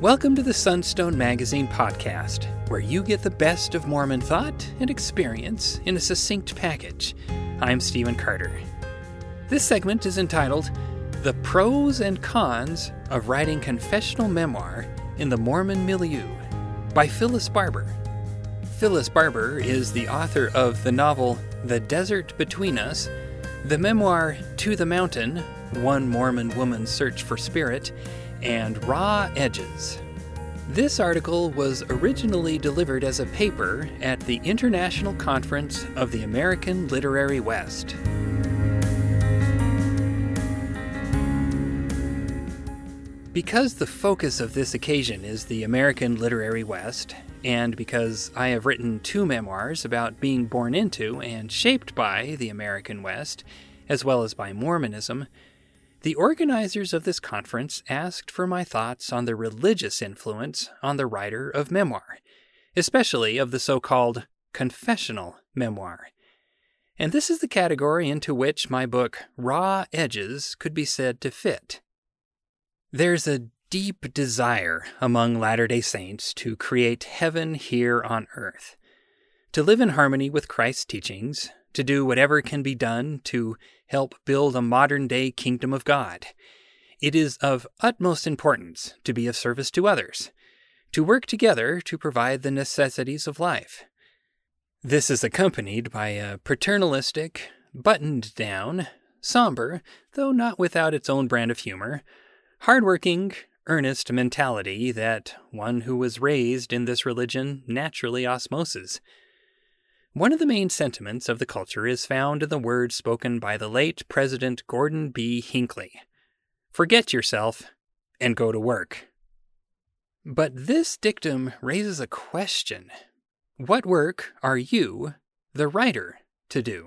Welcome to the Sunstone Magazine podcast, where you get the best of Mormon thought and experience in a succinct package. I'm Stephen Carter. This segment is entitled The Pros and Cons of Writing Confessional Memoir in the Mormon Milieu by Phyllis Barber. Phyllis Barber is the author of the novel The Desert Between Us, the memoir To the Mountain, One Mormon Woman's Search for Spirit, and Raw Edges. This article was originally delivered as a paper at the International Conference of the American Literary West. Because the focus of this occasion is the American Literary West, and because I have written two memoirs about being born into and shaped by the American West, as well as by Mormonism, the organizers of this conference asked for my thoughts on the religious influence on the writer of memoir, especially of the so-called confessional memoir. And this is the category into which my book, Raw Edges, could be said to fit. There's a deep desire among Latter-day Saints to create heaven here on earth, to live in harmony with Christ's teachings, to do whatever can be done to help build a modern-day kingdom of God. It is of utmost importance to be of service to others, to work together to provide the necessities of life. This is accompanied by a paternalistic, buttoned-down, somber, though not without its own brand of humor, hardworking, earnest mentality that one who was raised in this religion naturally osmoses. One of the main sentiments of the culture is found in the words spoken by the late President Gordon B. Hinckley. Forget yourself and go to work. But this dictum raises a question. What work are you, the writer, to do?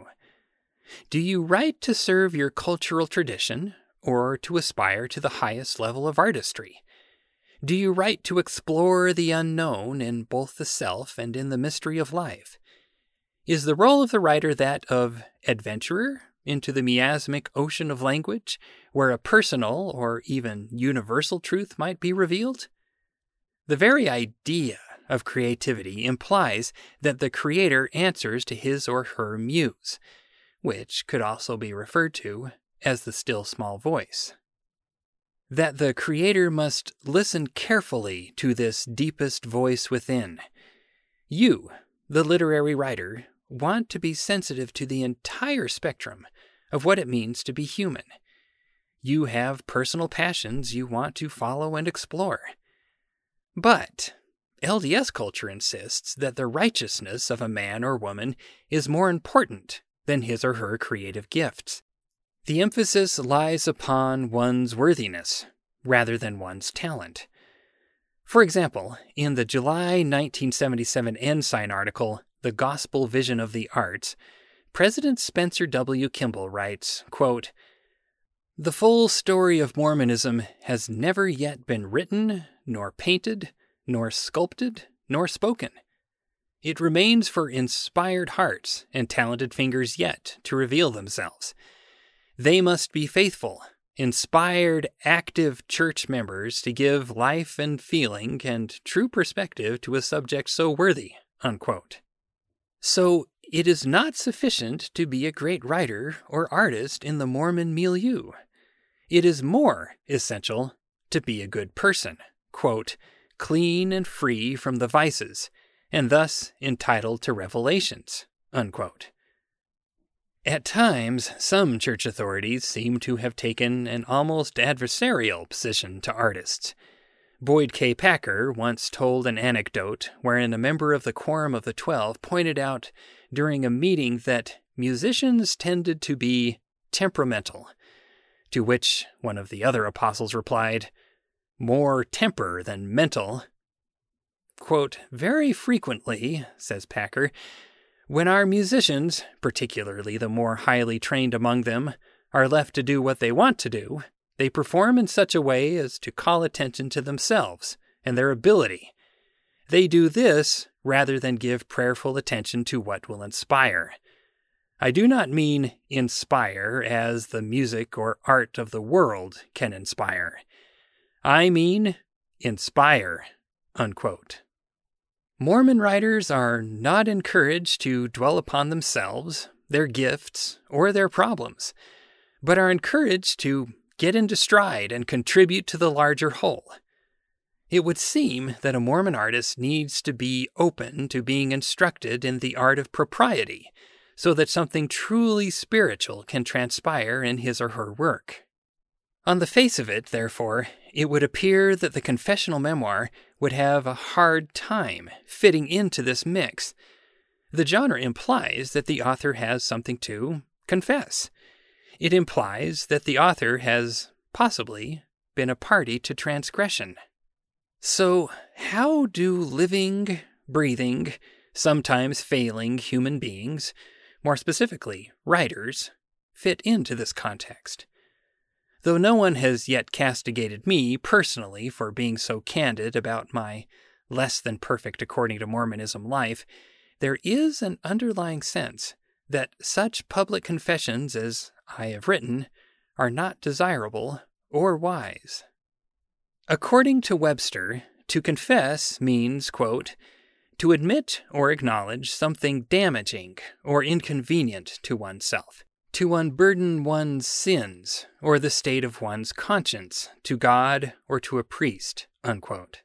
Do you write to serve your cultural tradition or to aspire to the highest level of artistry? Do you write to explore the unknown in both the self and in the mystery of life? Is the role of the writer that of adventurer into the miasmic ocean of language, where a personal or even universal truth might be revealed? The very idea of creativity implies that the creator answers to his or her muse, which could also be referred to as the still small voice. That the creator must listen carefully to this deepest voice within. You, the literary writer, want to be sensitive to the entire spectrum of what it means to be human. You have personal passions you want to follow and explore. But LDS culture insists that the righteousness of a man or woman is more important than his or her creative gifts. The emphasis lies upon one's worthiness rather than one's talent. For example, in the July 1977 Ensign article, The Gospel Vision of the Arts, President Spencer W. Kimball writes, quote, "The full story of Mormonism has never yet been written, nor painted, nor sculpted, nor spoken. It remains for inspired hearts and talented fingers yet to reveal themselves. They must be faithful, inspired, active church members to give life and feeling and true perspective to a subject so worthy," unquote. So, it is not sufficient to be a great writer or artist in the Mormon milieu. It is more essential to be a good person, quote, "clean and free from the vices, and thus entitled to revelations," unquote. At times, some church authorities seem to have taken an almost adversarial position to artists. Boyd K. Packer once told an anecdote wherein a member of the Quorum of the 12 pointed out during a meeting that musicians tended to be temperamental, to which one of the other apostles replied, "More temper than mental." Quote, "Very frequently," says Packer, "when our musicians, particularly the more highly trained among them, are left to do what they want to do, they perform in such a way as to call attention to themselves and their ability. They do this rather than give prayerful attention to what will inspire. I do not mean inspire as the music or art of the world can inspire. I mean inspire, unquote. Mormon writers are not encouraged to dwell upon themselves, their gifts, or their problems, but are encouraged to get into stride and contribute to the larger whole. It would seem that a Mormon artist needs to be open to being instructed in the art of propriety, so that something truly spiritual can transpire in his or her work. On the face of it, therefore, it would appear that the confessional memoir would have a hard time fitting into this mix. The genre implies that the author has something to confess. It implies that the author has possibly been a party to transgression. So, how do living, breathing, sometimes failing human beings, more specifically writers, fit into this context? Though no one has yet castigated me personally for being so candid about my less than perfect according to Mormonism life, there is an underlying sense that such public confessions as I have written are not desirable or wise. According to Webster, to confess means, quote, to admit or acknowledge something damaging or inconvenient to oneself, to unburden one's sins or the state of one's conscience to God or to a priest, unquote.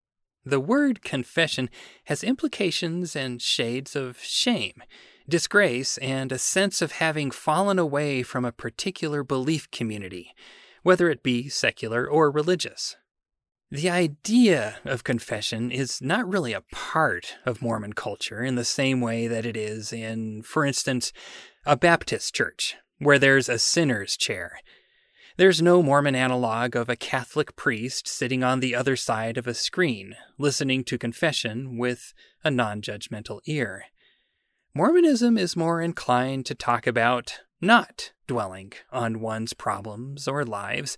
The word confession has implications and shades of shame, disgrace, and a sense of having fallen away from a particular belief community, whether it be secular or religious. The idea of confession is not really a part of Mormon culture in the same way that it is in, for instance, a Baptist church, where there's a sinner's chair. There's no Mormon analog of a Catholic priest sitting on the other side of a screen, listening to confession with a non-judgmental ear. Mormonism is more inclined to talk about not dwelling on one's problems or lives,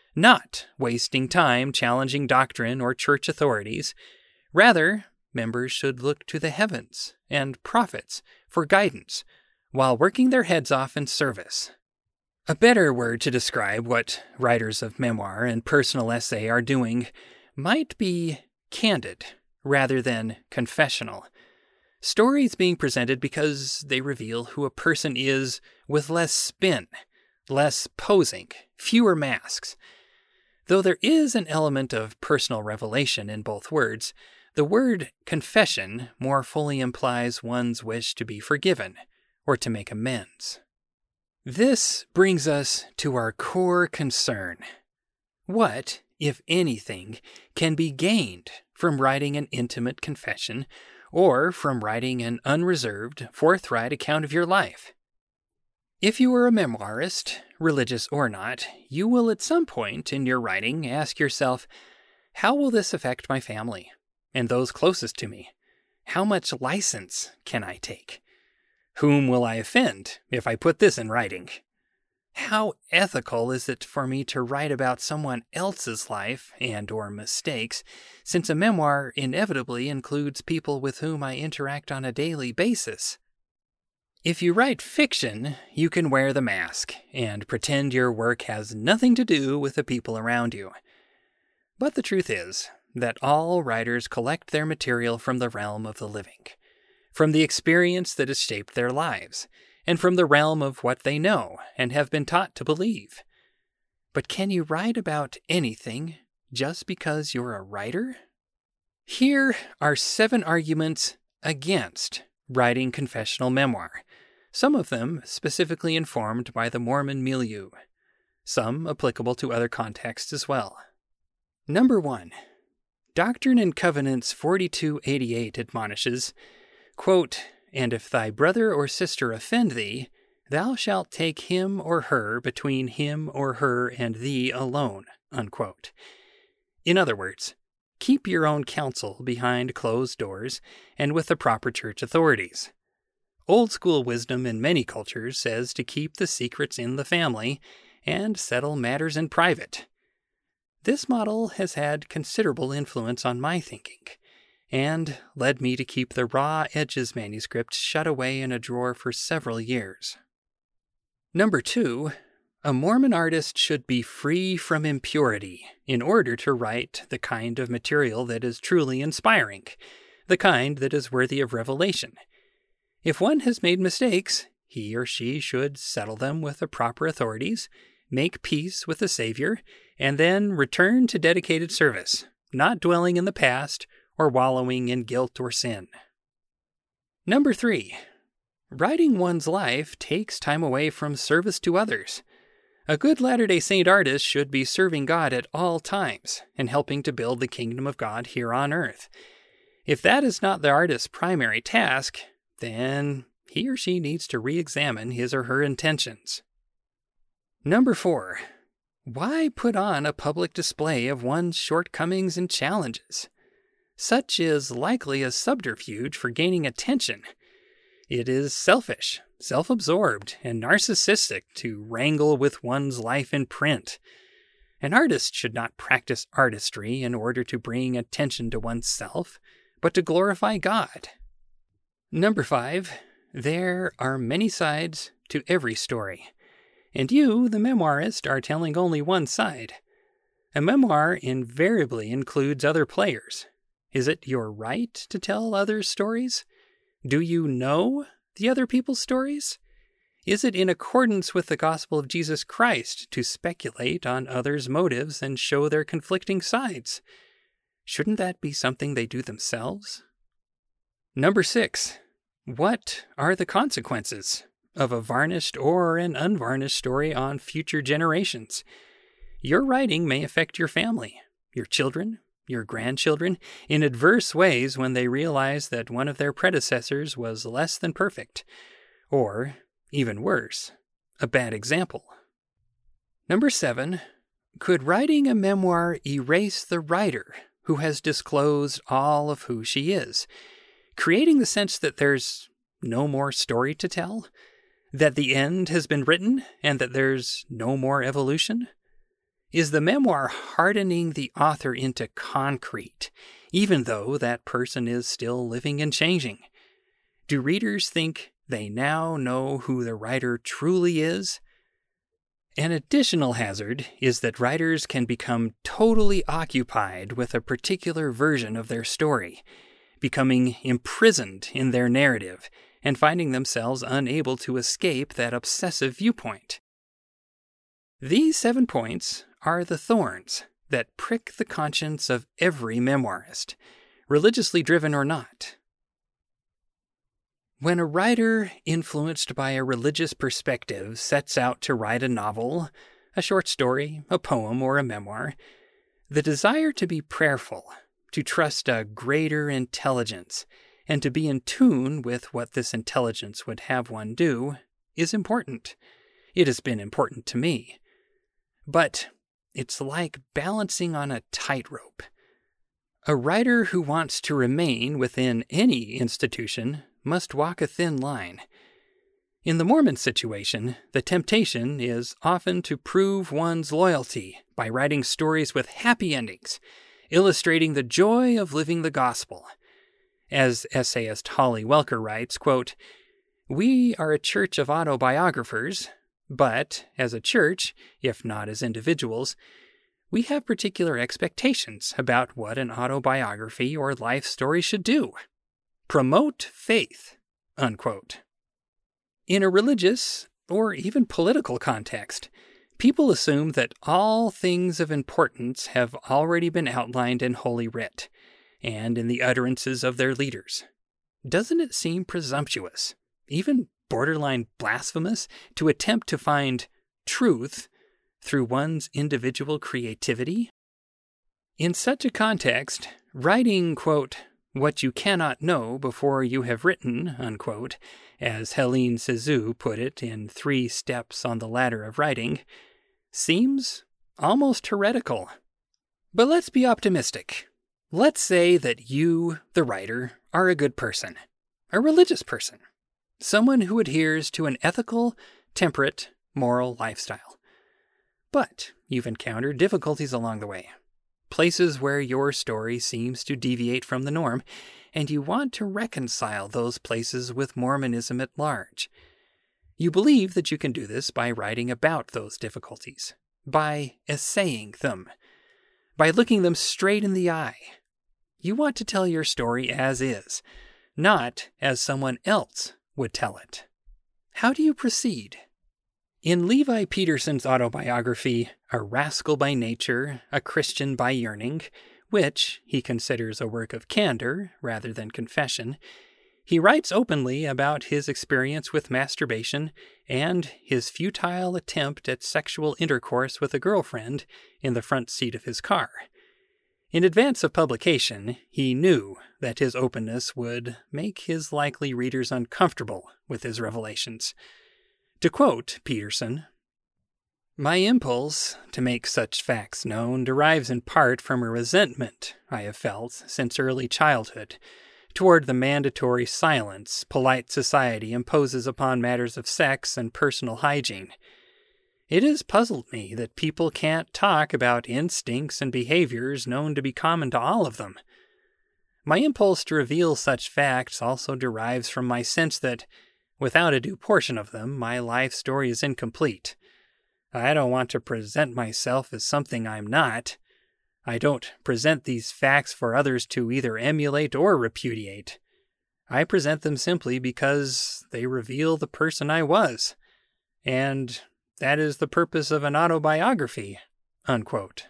not wasting time challenging doctrine or church authorities. Rather, members should look to the heavens and prophets for guidance while working their heads off in service. A better word to describe what writers of memoir and personal essay are doing might be candid rather than confessional. Stories being presented because they reveal who a person is with less spin, less posing, fewer masks. Though there is an element of personal revelation in both words, the word confession more fully implies one's wish to be forgiven or to make amends. This brings us to our core concern. What, if anything, can be gained from writing an intimate confession or from writing an unreserved, forthright account of your life? If you are a memoirist, religious or not, you will at some point in your writing ask yourself, how will this affect my family and those closest to me? How much license can I take? Whom will I offend if I put this in writing? How ethical is it for me to write about someone else's life and or mistakes, since a memoir inevitably includes people with whom I interact on a daily basis? If you write fiction, you can wear the mask and pretend your work has nothing to do with the people around you. But the truth is that all writers collect their material from the realm of the living, from the experience that has shaped their lives, and from the realm of what they know and have been taught to believe. But can you write about anything just because you're a writer? Here are 7 arguments against writing confessional memoir, some of them specifically informed by the Mormon milieu, some applicable to other contexts as well. Number 1. Doctrine and Covenants 42:88 admonishes, quote, "And if thy brother or sister offend thee, thou shalt take him or her between him or her and thee alone," unquote. In other words, keep your own counsel behind closed doors and with the proper church authorities. Old school wisdom in many cultures says to keep the secrets in the family and settle matters in private. This model has had considerable influence on my thinking and led me to keep the Raw Edges manuscript shut away in a drawer for several years. Number 2, A Mormon artist should be free from impurity in order to write the kind of material that is truly inspiring, the kind that is worthy of revelation. If one has made mistakes, he or she should settle them with the proper authorities, make peace with the Savior, and then return to dedicated service, not dwelling in the past or wallowing in guilt or sin. Number 3. Writing one's life takes time away from service to others. A good Latter-day Saint artist should be serving God at all times and helping to build the kingdom of God here on earth. If that is not the artist's primary task, then he or she needs to re-examine his or her intentions. Number 4. Why put on a public display of one's shortcomings and challenges? Such is likely a subterfuge for gaining attention. It is selfish, self-absorbed, and narcissistic to wrangle with one's life in print. An artist should not practice artistry in order to bring attention to oneself, but to glorify God. Number 5. There are many sides to every story, and you, the memoirist, are telling only one side. A memoir invariably includes other players. Is it your right to tell others' stories? Do you know the other people's stories? Is it in accordance with the gospel of Jesus Christ to speculate on others' motives and show their conflicting sides? Shouldn't that be something they do themselves? Number 6. What are the consequences of a varnished or an unvarnished story on future generations? Your writing may affect your family, your children, your grandchildren, in adverse ways when they realize that one of their predecessors was less than perfect, or, even worse, a bad example. Number 7. Could writing a memoir erase the writer who has disclosed all of who she is, creating the sense that there's no more story to tell, that the end has been written, and that there's no more evolution? Is the memoir hardening the author into concrete, even though that person is still living and changing? Do readers think they now know who the writer truly is? An additional hazard is that writers can become totally occupied with a particular version of their story, becoming imprisoned in their narrative and finding themselves unable to escape that obsessive viewpoint. These 7 points are the thorns that prick the conscience of every memoirist, religiously driven or not. When a writer influenced by a religious perspective sets out to write a novel, a short story, a poem, or a memoir, the desire to be prayerful, to trust a greater intelligence, and to be in tune with what this intelligence would have one do is important. It has been important to me. But it's like balancing on a tightrope. A writer who wants to remain within any institution must walk a thin line. In the Mormon situation, the temptation is often to prove one's loyalty by writing stories with happy endings, illustrating the joy of living the gospel. As essayist Holly Welker writes, quote, "We are a church of autobiographers, but as a church, if not as individuals, we have particular expectations about what an autobiography or life story should do. Promote faith," unquote. In a religious or even political context, people assume that all things of importance have already been outlined in Holy Writ and in the utterances of their leaders. Doesn't it seem presumptuous, even borderline blasphemous, to attempt to find truth through one's individual creativity? In such a context, writing, quote, "what you cannot know before you have written," unquote, as Helene Cizou put it in 3 Steps on the Ladder of Writing, seems almost heretical. But let's be optimistic. Let's say that you, the writer, are a good person, a religious person, someone who adheres to an ethical, temperate, moral lifestyle. But you've encountered difficulties along the way, places where your story seems to deviate from the norm, and you want to reconcile those places with Mormonism at large. You believe that you can do this by writing about those difficulties, by essaying them, by looking them straight in the eye. You want to tell your story as is, not as someone else would tell it. How do you proceed? In Levi Peterson's autobiography, A Rascal by Nature, a Christian by Yearning, which he considers a work of candor rather than confession, he writes openly about his experience with masturbation and his futile attempt at sexual intercourse with a girlfriend in the front seat of his car. In advance of publication, he knew that his openness would make his likely readers uncomfortable with his revelations. To quote Peterson, "My impulse to make such facts known derives in part from a resentment I have felt since early childhood toward the mandatory silence polite society imposes upon matters of sex and personal hygiene. It has puzzled me that people can't talk about instincts and behaviors known to be common to all of them. My impulse to reveal such facts also derives from my sense that, without a due portion of them, my life story is incomplete. I don't want to present myself as something I'm not. I don't present these facts for others to either emulate or repudiate. I present them simply because they reveal the person I was. And that is the purpose of an autobiography." Unquote.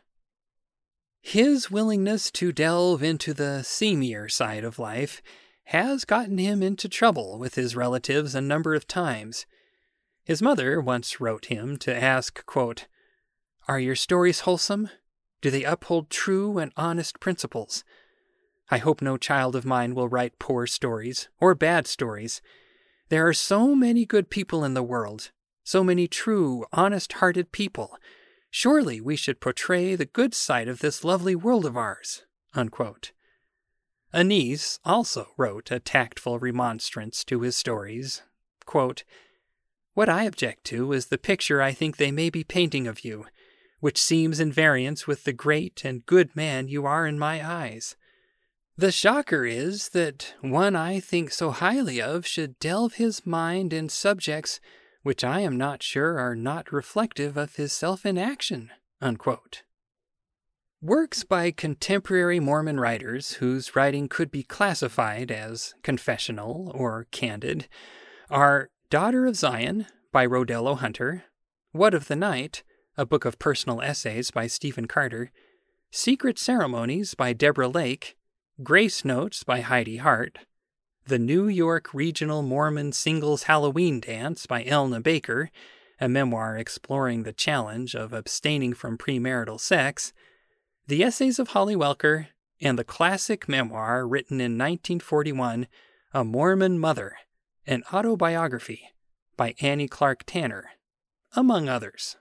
His willingness to delve into the seamier side of life has gotten him into trouble with his relatives a number of times. His mother once wrote him to ask, quote, "Are your stories wholesome? Do they uphold true and honest principles? I hope no child of mine will write poor stories or bad stories. There are so many good people in the world, so many true, honest-hearted people. Surely we should portray the good side of this lovely world of ours." Unquote. A niece also wrote a tactful remonstrance to his stories. Quote, "What I object to is the picture I think they may be painting of you, which seems in variance with the great and good man you are in my eyes. The shocker is that one I think so highly of should delve his mind in subjects which I am not sure are not reflective of his self-inaction." Unquote. Works by contemporary Mormon writers whose writing could be classified as confessional or candid are Daughter of Zion by Rodello Hunter, What of the Night, a book of personal essays by Stephen Carter, Secret Ceremonies by Deborah Lake, Grace Notes by Heidi Hart, The New York Regional Mormon Singles Halloween Dance by Elna Baker, a memoir exploring the challenge of abstaining from premarital sex, The Essays of Holly Welker, and the classic memoir written in 1941, A Mormon Mother, an autobiography by Annie Clark Tanner, among others.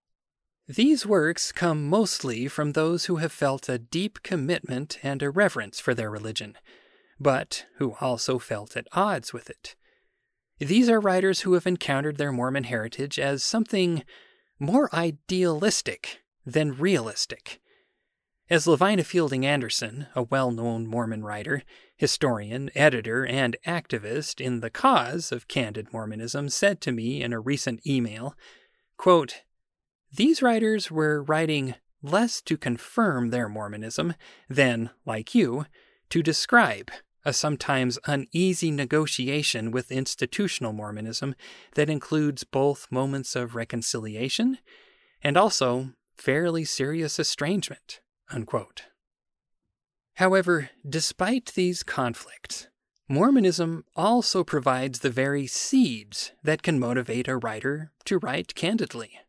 These works come mostly from those who have felt a deep commitment and a reverence for their religion, but who also felt at odds with it. These are writers who have encountered their Mormon heritage as something more idealistic than realistic. As Lavina Fielding Anderson, a well-known Mormon writer, historian, editor, and activist in the cause of candid Mormonism, said to me in a recent email, quote, "These writers were writing less to confirm their Mormonism than, like you, to describe a sometimes uneasy negotiation with institutional Mormonism that includes both moments of reconciliation and also fairly serious estrangement." Unquote. However, despite these conflicts, Mormonism also provides the very seeds that can motivate a writer to write candidly.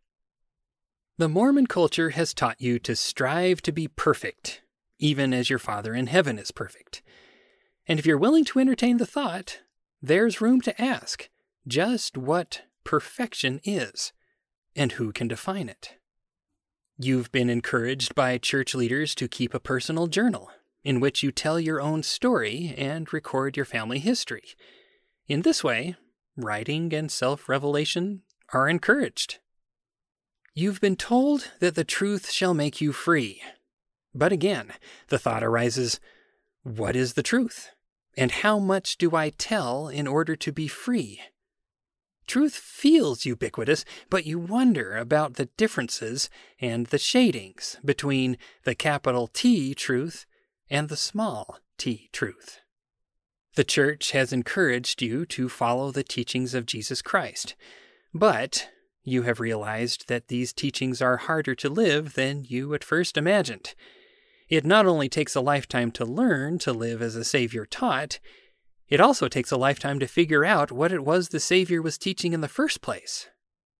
The Mormon culture has taught you to strive to be perfect, even as your Father in heaven is perfect. And if you're willing to entertain the thought, there's room to ask just what perfection is, and who can define it. You've been encouraged by church leaders to keep a personal journal, in which you tell your own story and record your family history. In this way, writing and self-revelation are encouraged. You've been told that the truth shall make you free. But again, the thought arises, what is the truth? And how much do I tell in order to be free? Truth feels ubiquitous, but you wonder about the differences and the shadings between the capital T truth and the small t truth. The Church has encouraged you to follow the teachings of Jesus Christ, but you have realized that these teachings are harder to live than you at first imagined. It not only takes a lifetime to learn to live as a Savior taught, it also takes a lifetime to figure out what it was the Savior was teaching in the first place.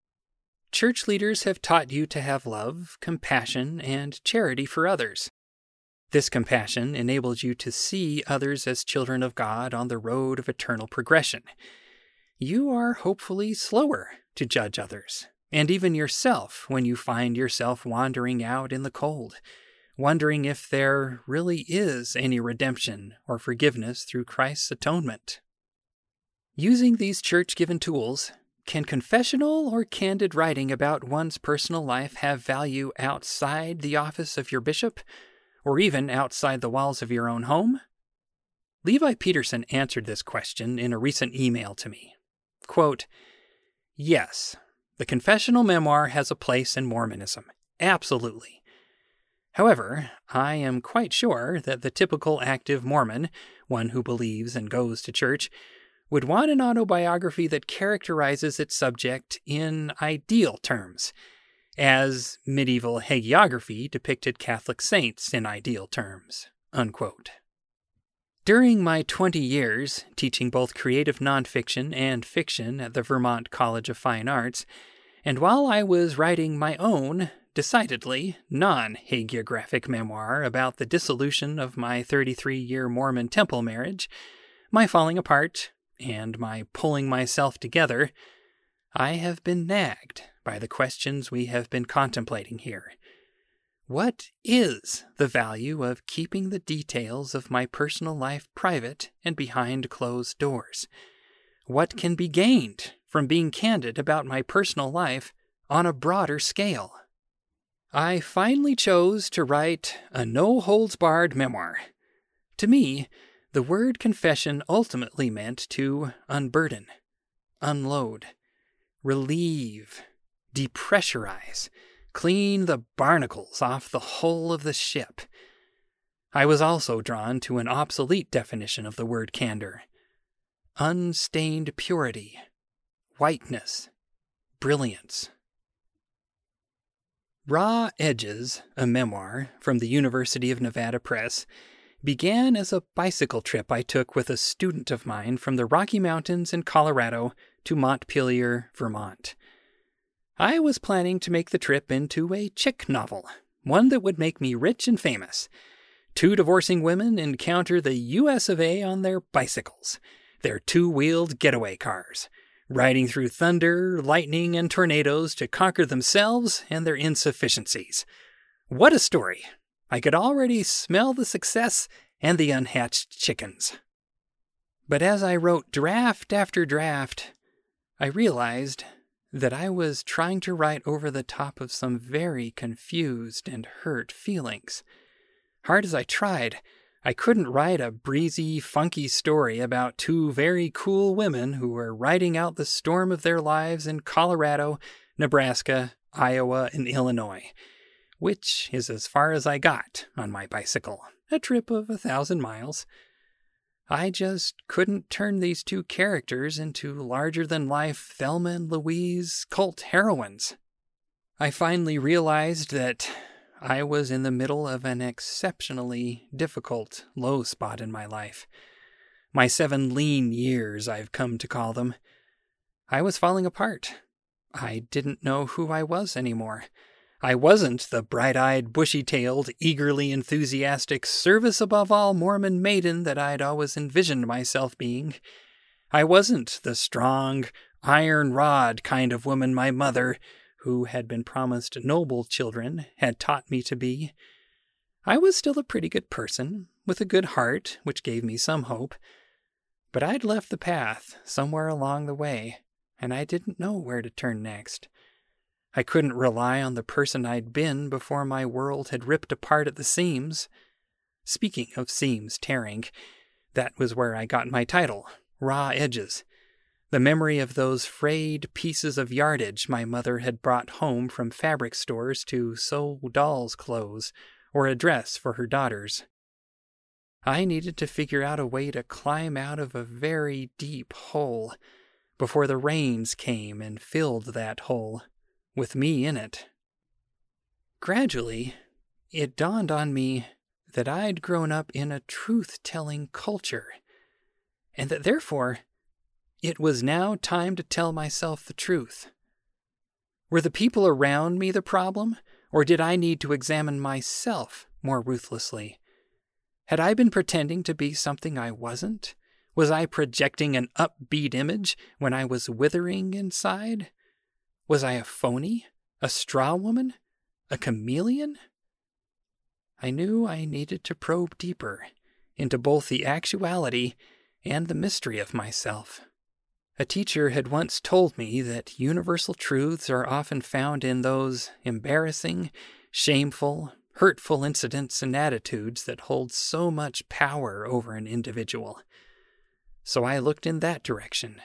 Church leaders have taught you to have love, compassion, and charity for others. This compassion enables you to see others as children of God on the road of eternal progression. You are hopefully slower to judge others, and even yourself when you find yourself wandering out in the cold, wondering if there really is any redemption or forgiveness through Christ's atonement. Using these church-given tools, can confessional or candid writing about one's personal life have value outside the office of your bishop, or even outside the walls of your own home? Levi Peterson answered this question in a recent email to me. Quote, "Yes, the confessional memoir has a place in Mormonism. Absolutely. However, I am quite sure that the typical active Mormon, one who believes and goes to church, would want an autobiography that characterizes its subject in ideal terms, as medieval hagiography depicted Catholic saints in ideal terms." Unquote. During my 20 years teaching both creative nonfiction and fiction at the Vermont College of Fine Arts, and while I was writing my own, decidedly non-hagiographic memoir about the dissolution of my 33-year Mormon temple marriage, my falling apart, and my pulling myself together, I have been nagged by the questions we have been contemplating here. What is the value of keeping the details of my personal life private and behind closed doors? What can be gained from being candid about my personal life on a broader scale? I finally chose to write a no-holds-barred memoir. To me, the word confession ultimately meant to unburden, unload, relieve, depressurize, clean the barnacles off the hull of the ship. I was also drawn to an obsolete definition of the word candor: unstained purity, whiteness, brilliance. Raw Edges, a memoir from the University of Nevada Press, began as a bicycle trip I took with a student of mine from the Rocky Mountains in Colorado to Montpelier, Vermont. I was planning to make the trip into a chick novel, one that would make me rich and famous. Two divorcing women encounter the US of A on their bicycles, their two-wheeled getaway cars, riding through thunder, lightning, and tornadoes to conquer themselves and their insufficiencies. What a story! I could already smell the success and the unhatched chickens. But as I wrote draft after draft, I realized that I was trying to write over the top of some very confused and hurt feelings. Hard as I tried, I couldn't write a breezy, funky story about two very cool women who were riding out the storm of their lives in Colorado, Nebraska, Iowa, and Illinois, which is as far as I got on my bicycle, a trip of 1,000 miles. I just couldn't turn these two characters into larger-than-life Thelma and Louise cult heroines. I finally realized that I was in the middle of an exceptionally difficult low spot in my life. My 7 lean years, I've come to call them. I was falling apart. I didn't know who I was anymore. I wasn't the bright-eyed, bushy-tailed, eagerly enthusiastic, service-above-all Mormon maiden that I'd always envisioned myself being. I wasn't the strong, iron-rod kind of woman my mother, who had been promised noble children, had taught me to be. I was still a pretty good person, with a good heart, which gave me some hope. But I'd left the path somewhere along the way, and I didn't know where to turn next. I couldn't rely on the person I'd been before my world had ripped apart at the seams. Speaking of seams tearing, that was where I got my title, Raw Edges. The memory of those frayed pieces of yardage my mother had brought home from fabric stores to sew dolls' clothes or a dress for her daughters. I needed to figure out a way to climb out of a very deep hole before the rains came and filled that hole, with me in it. Gradually, it dawned on me that I'd grown up in a truth-telling culture, and that therefore it was now time to tell myself the truth. Were the people around me the problem, or did I need to examine myself more ruthlessly? Had I been pretending to be something I wasn't? Was I projecting an upbeat image when I was withering inside? Was I a phony? A straw woman? A chameleon? I knew I needed to probe deeper into both the actuality and the mystery of myself. A teacher had once told me that universal truths are often found in those embarrassing, shameful, hurtful incidents and attitudes that hold so much power over an individual. So I looked in that direction.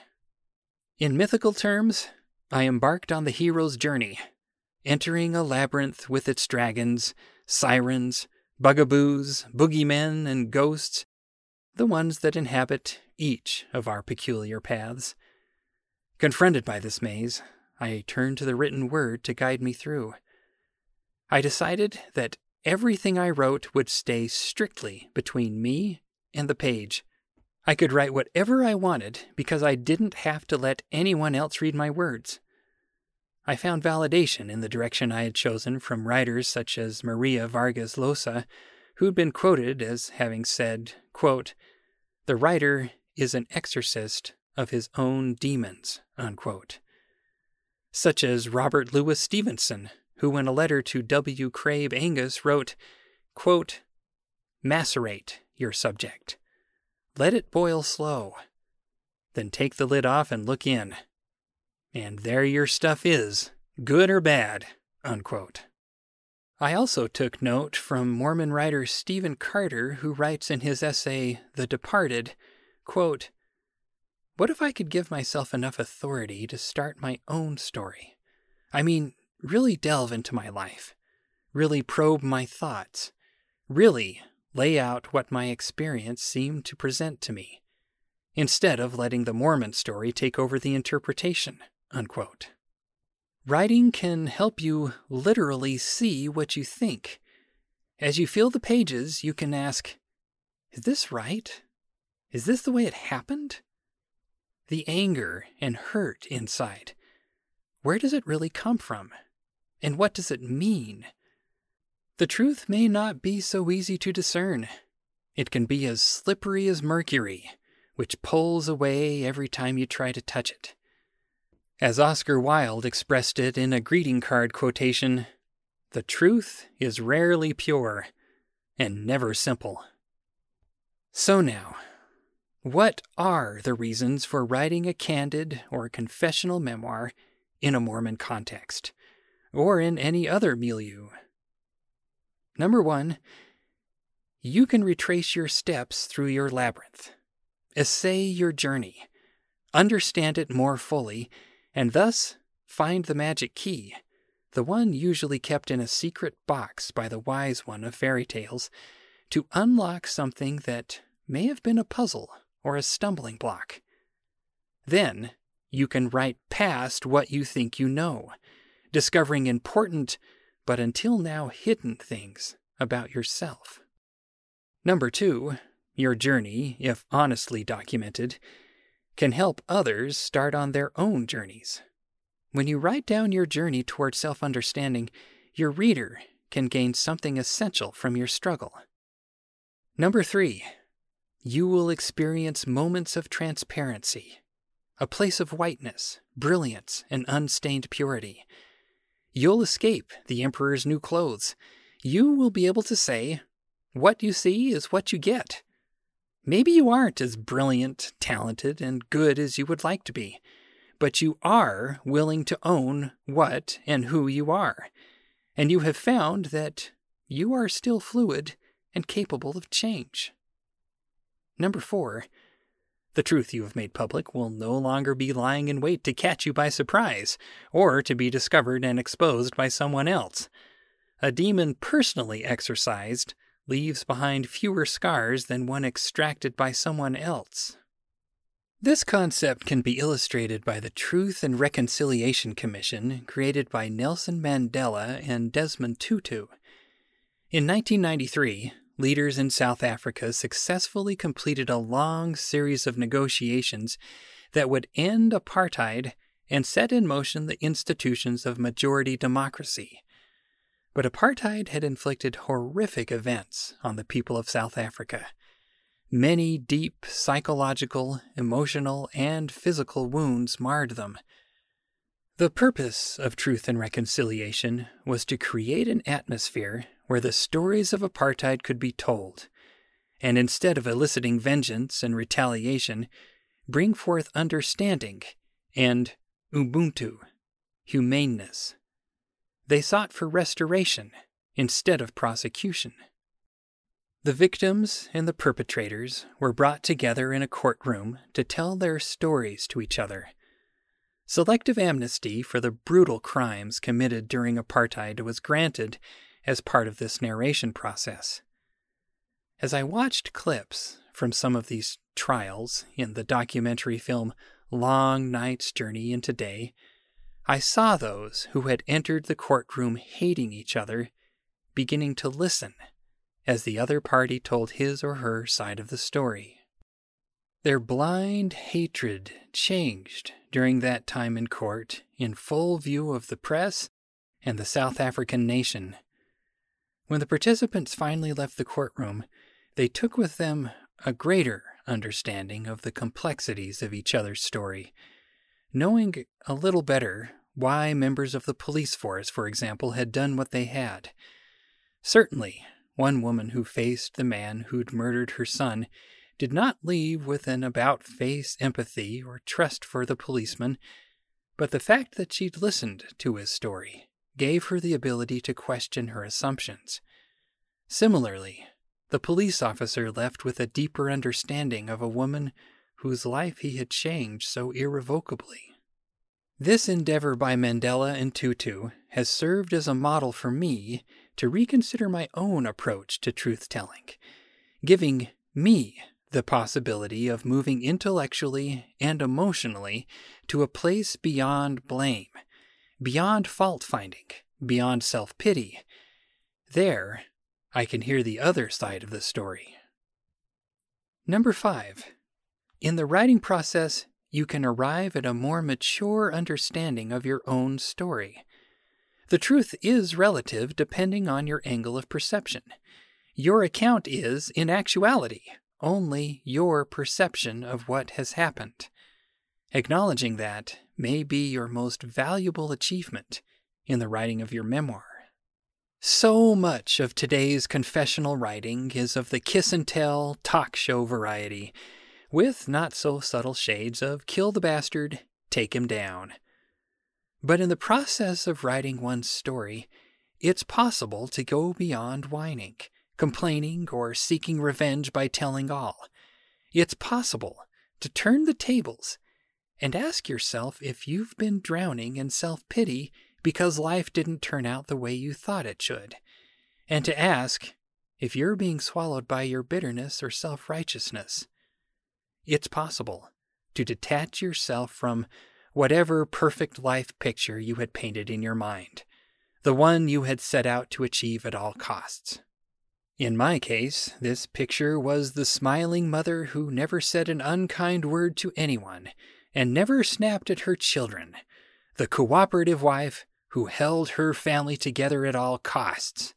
In mythical terms, I embarked on the hero's journey, entering a labyrinth with its dragons, sirens, bugaboos, boogeymen, and ghosts, the ones that inhabit each of our peculiar paths. Confronted by this maze, I turned to the written word to guide me through. I decided that everything I wrote would stay strictly between me and the page. I could write whatever I wanted because I didn't have to let anyone else read my words. I found validation in the direction I had chosen from writers such as Maria Vargas Llosa, who'd been quoted as having said, quote, "The writer is an exorcist of his own demons," unquote. Such as Robert Louis Stevenson, who in a letter to W. Craig Angus wrote, quote, "Macerate your subject. Let it boil slow. Then take the lid off and look in. And there your stuff is, good or bad," unquote. I also took note from Mormon writer Stephen Carter, who writes in his essay, The Departed, quote, "What if I could give myself enough authority to start my own story? I mean, really delve into my life, really probe my thoughts, really lay out what my experience seemed to present to me, instead of letting the Mormon story take over the interpretation," unquote. Writing can help you literally see what you think. As you feel the pages, you can ask, is this right? Is this the way it happened? The anger and hurt inside, where does it really come from? And what does it mean? The truth may not be so easy to discern. It can be as slippery as mercury, which pulls away every time you try to touch it. As Oscar Wilde expressed it in a greeting card quotation, "The truth is rarely pure and never simple." So now, what are the reasons for writing a candid or confessional memoir in a Mormon context, or in any other milieu? Number 1, you can retrace your steps through your labyrinth, essay your journey, understand it more fully, and thus find the magic key, the one usually kept in a secret box by the wise one of fairy tales, to unlock something that may have been a puzzle or a stumbling block. Then you can write past what you think you know, discovering important but until now hidden things about yourself. Number 2, your journey, if honestly documented, can help others start on their own journeys. When you write down your journey toward self-understanding, your reader can gain something essential from your struggle. Number 3, you will experience moments of transparency, a place of whiteness, brilliance, and unstained purity. You'll escape the emperor's new clothes. You will be able to say, what you see is what you get. Maybe you aren't as brilliant, talented, and good as you would like to be, but you are willing to own what and who you are, and you have found that you are still fluid and capable of change. Number 4, The truth you have made public will no longer be lying in wait to catch you by surprise, or to be discovered and exposed by someone else. A demon personally exorcised leaves behind fewer scars than one extracted by someone else. This concept can be illustrated by the Truth and Reconciliation Commission created by Nelson Mandela and Desmond Tutu. In 1993, leaders in South Africa successfully completed a long series of negotiations that would end apartheid and set in motion the institutions of majority democracy. But apartheid had inflicted horrific events on the people of South Africa. Many deep psychological, emotional, and physical wounds marred them. The purpose of Truth and Reconciliation was to create an atmosphere where the stories of apartheid could be told, and instead of eliciting vengeance and retaliation, bring forth understanding and Ubuntu, humaneness. They sought for restoration instead of prosecution. The victims and the perpetrators were brought together in a courtroom to tell their stories to each other. Selective amnesty for the brutal crimes committed during apartheid was granted as part of this narration process. As I watched clips from some of these trials in the documentary film Long Night's Journey into Day, I saw those who had entered the courtroom hating each other beginning to listen as the other party told his or her side of the story. Their blind hatred changed during that time in court in full view of the press and the South African nation. When the participants finally left the courtroom, they took with them a greater understanding of the complexities of each other's story, knowing a little better why members of the police force, for example, had done what they had. Certainly, one woman who faced the man who'd murdered her son did not leave with an about-face empathy or trust for the policeman, but the fact that she'd listened to his story gave her the ability to question her assumptions. Similarly, the police officer left with a deeper understanding of a woman whose life he had changed so irrevocably. This endeavor by Mandela and Tutu has served as a model for me to reconsider my own approach to truth-telling, giving me the possibility of moving intellectually and emotionally to a place beyond blame, beyond fault-finding, beyond self-pity. There, I can hear the other side of the story. Number 5. In the writing process, you can arrive at a more mature understanding of your own story. The truth is relative depending on your angle of perception. Your account is, in actuality, only your perception of what has happened. Acknowledging that may be your most valuable achievement in the writing of your memoir. So much of today's confessional writing is of the kiss-and-tell, talk show variety, with not-so-subtle shades of kill the bastard, take him down. But in the process of writing one's story, it's possible to go beyond whining, complaining, or seeking revenge by telling all. It's possible to turn the tables and ask yourself if you've been drowning in self-pity because life didn't turn out the way you thought it should, and to ask if you're being swallowed by your bitterness or self-righteousness. It's possible to detach yourself from whatever perfect life picture you had painted in your mind, the one you had set out to achieve at all costs. In my case, this picture was the smiling mother who never said an unkind word to anyone and never snapped at her children, the cooperative wife who held her family together at all costs.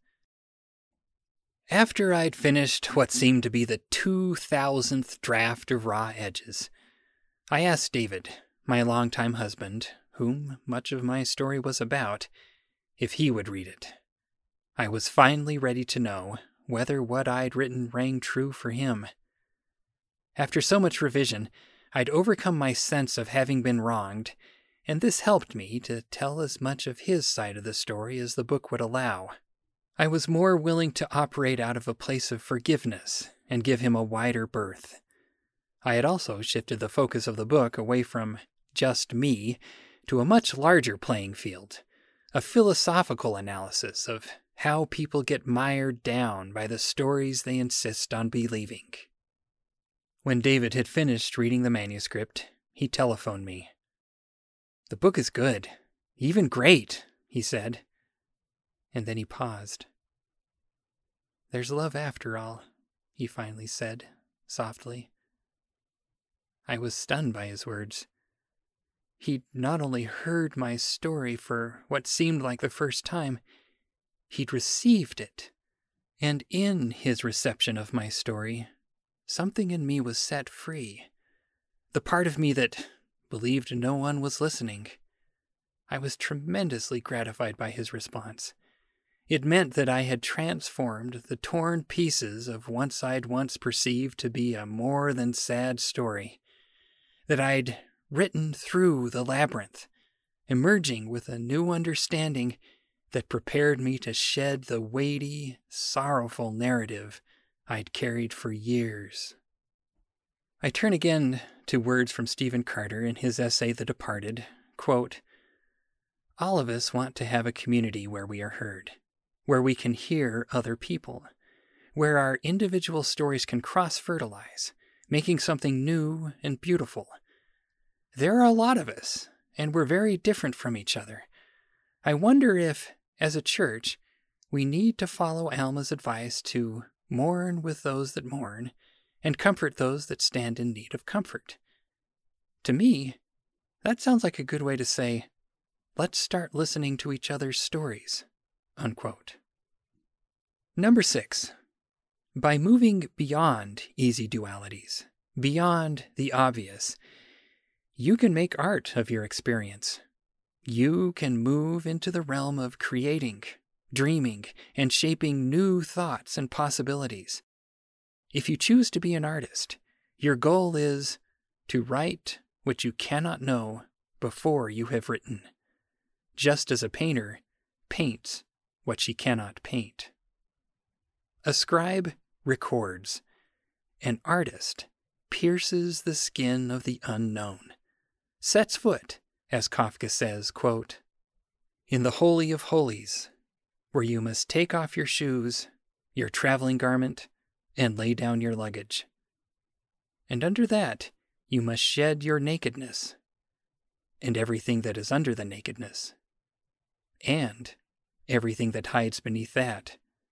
After I'd finished what seemed to be the 2,000th draft of Raw Edges, I asked David, my longtime husband, whom much of my story was about, if he would read it. I was finally ready to know whether what I'd written rang true for him. After so much revision, I'd overcome my sense of having been wronged, and this helped me to tell as much of his side of the story as the book would allow. I was more willing to operate out of a place of forgiveness and give him a wider berth. I had also shifted the focus of the book away from just me to a much larger playing field, a philosophical analysis of how people get mired down by the stories they insist on believing. When David had finished reading the manuscript, he telephoned me. "The book is good, even great," he said. And then he paused. "There's love after all," he finally said, softly. I was stunned by his words. He'd not only heard my story for what seemed like the first time, he'd received it. And in his reception of my story, something in me was set free. The part of me that believed no one was listening. I was tremendously gratified by his response. It meant that I had transformed the torn pieces of what I'd once perceived to be a more than sad story. That I'd written through the labyrinth, emerging with a new understanding that prepared me to shed the weighty, sorrowful narrative I'd carried for years. I turn again to words from Stephen Carter in his essay The Departed, quote, "All of us want to have a community where we are heard, where we can hear other people, where our individual stories can cross-fertilize, making something new and beautiful. There are a lot of us, and we're very different from each other. I wonder if, as a church, we need to follow Alma's advice to mourn with those that mourn, and comfort those that stand in need of comfort. To me, that sounds like a good way to say, let's start listening to each other's stories." Unquote. Number 6. By moving beyond easy dualities, beyond the obvious, you can make art of your experience. You can move into the realm of creating, dreaming, and shaping new thoughts and possibilities. If you choose to be an artist, your goal is to write what you cannot know before you have written, just as a painter paints what she cannot paint. A scribe records. An artist pierces the skin of the unknown, sets foot, as Kafka says, quote, "in the Holy of Holies, where you must take off your shoes, your traveling garment, and lay down your luggage. And under that you must shed your nakedness, and everything that is under the nakedness, and everything that hides beneath that,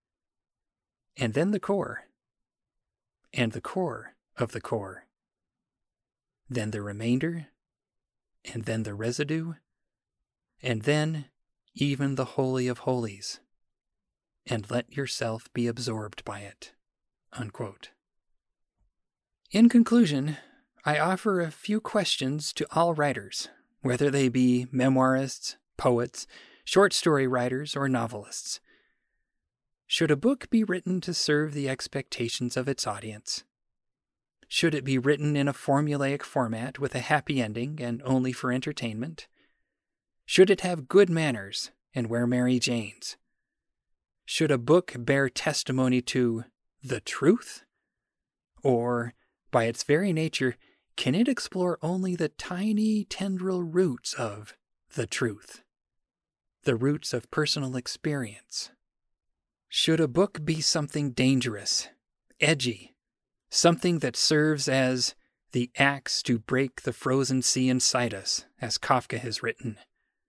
and then the core, and the core of the core, then the remainder, and then the residue, and then even the Holy of Holies, and let yourself be absorbed by it." Unquote. In conclusion, I offer a few questions to all writers, whether they be memoirists, poets, short story writers, or novelists. Should a book be written to serve the expectations of its audience? Should it be written in a formulaic format with a happy ending and only for entertainment? Should it have good manners and wear Mary Janes? Should a book bear testimony to the truth? Or, by its very nature, can it explore only the tiny tendril roots of the truth? The roots of personal experience? Should a book be something dangerous, edgy, something that serves as the axe to break the frozen sea inside us, as Kafka has written?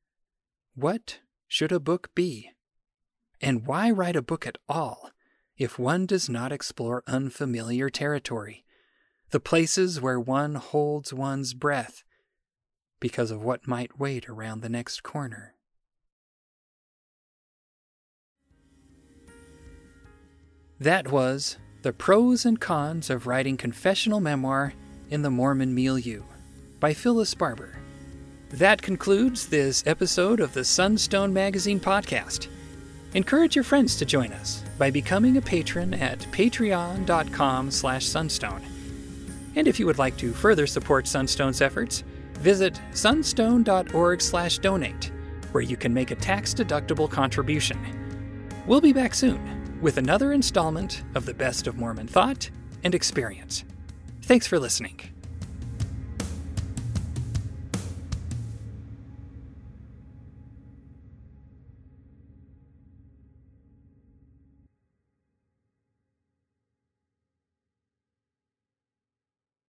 What should a book be? And why write a book at all if one does not explore unfamiliar territory, the places where one holds one's breath because of what might wait around the next corner? That was The Pros and Cons of Writing Confessional Memoir in the Mormon Milieu by Phyllis Barber. That concludes this episode of the Sunstone Magazine podcast. Encourage your friends to join us by becoming a patron at patreon.com/sunstone. And if you would like to further support Sunstone's efforts, visit sunstone.org/donate, where you can make a tax-deductible contribution. We'll be back soon with another installment of the best of Mormon thought and experience. Thanks for listening.